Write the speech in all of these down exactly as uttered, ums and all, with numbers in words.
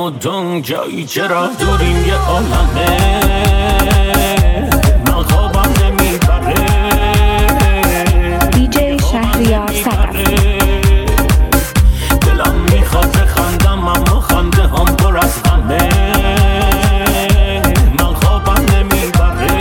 و دنگ جایی چرا دوریم یه عالمه من خوابم نمیبره دیجی شهریار ثقفی دلم میخواد بخندم اما خنده هم پر از غمه من خوابم نمیبره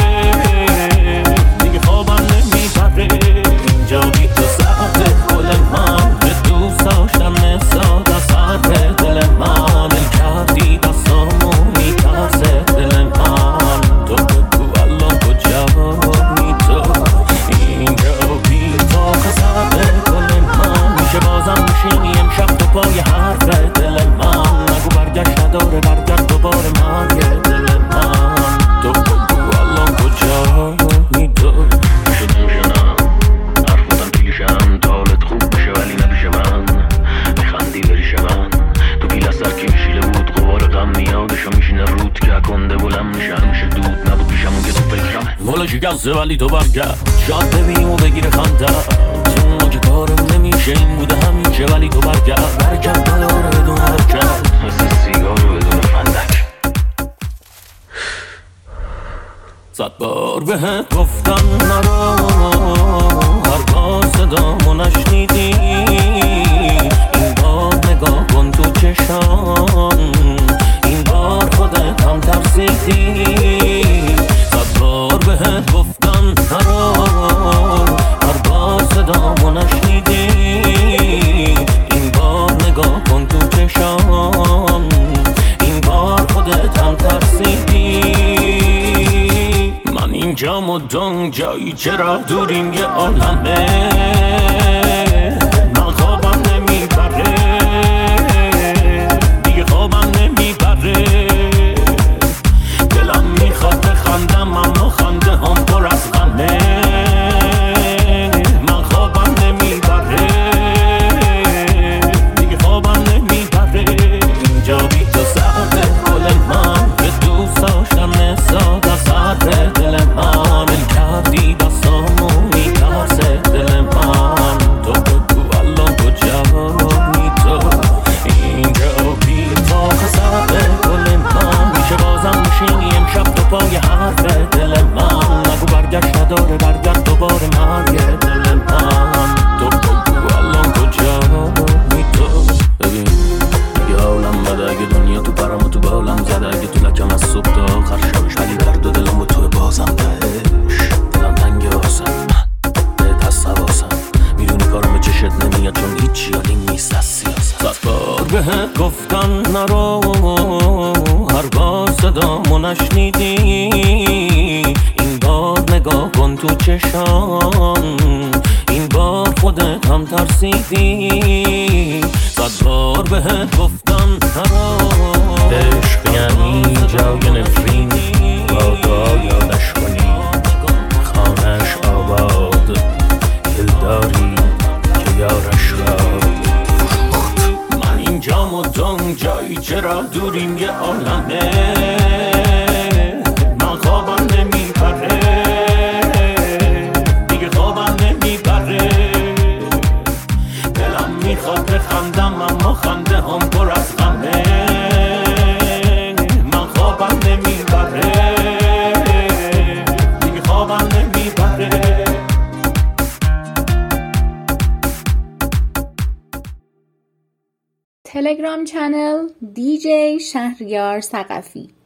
دیگه خوابم نمیبره اینجا بی تو ساعت گل من به دوست داشتم ساده ساعت دل من ال کردی دستامو میترسه دل من تو بگو الان کجایی تو اینجا بی تو ساعت گل من میشه بازم میشینی امشب تو پای حرف دل من نگو برگشت نداره برگرد دوباره مرگ دل من تو بگو الان کجایی تو میشه نمیشنم حرف بودم پیشم تا حالت خوب بشه ولی نپیش من میخندی بریش من تو پیل از سر که میشیله بود غبار غم میادشو میشینه رود که کنده بلند میشه همیشه دود نبود پیشم اون که تو فکرمه والا شکسته ولی تو برگرد شاید ببینیم و بگیره خنده تو که کارم نمیشه این بوده همیشه ولی تو برگرد برگرد نداره بدون حرکت مثل سیگار رو بدون فندک صد بار بهت گفتم نرو هر بار صدامو نشنیدی این بار نگاه کن تو چشام این بار خودت هم ترسیدی صد بار بهت گفتم نرو هر بار صدامو نشنیدی این بار نگاه کن تو چشام این بار خودت هم ترسیدی من اینجام و دنگ جایی چرا دوریم یه عالمه من خوابم نمیبره دیگه خوابم نمیبره دلم میخواد بخندم اما خنده هم پر از غمه من خوابم نمیبره دیگه خوابم نمیبره اینجا بی تو ساعت گل من به دوست داشتم ساده ساعت دل من ال کردی دستامو میترسه دل من تو بگو الان کجایی تو اینجا بی تو ساعت گل من میشه بازم میشینی امشب تو پای حرف دل من نگو برگشت نداره برگرد دوباره مرگ دل من تو بگو الان کجایی تو ببین یه حالم بده اگه دنیا تو پرم و تو بالم زده اگه تو لکم از صبح تا آخر شبش ولی درد و دلم با تو بازم بهش دلم تنگه واسم من بهت هست حواسم میدونی کارم به چشت نمیاد چون هیچی حالی نیست از سیاست صد بار بهت گفتم نرو هر بار صدامو نشنیدی این بار نگاه کن تو چشام این بار خودت هم ترسیدی صد بار بهت گفتم نرو عشق یعنی جای نفرین با دعا یادش کنی خانهش آباد دل داری که یارش را من اینجام و دنگ جایی چرا دوریم یه عالمه من خوابم نمیبره دیگه خوابم نمیبره دلم میخواد بخندم اما خنده هم پر از غمه من خوابم نمیبره دیگه خوابم نمیبره تلگرام چنل دیجی شهریار ثقفی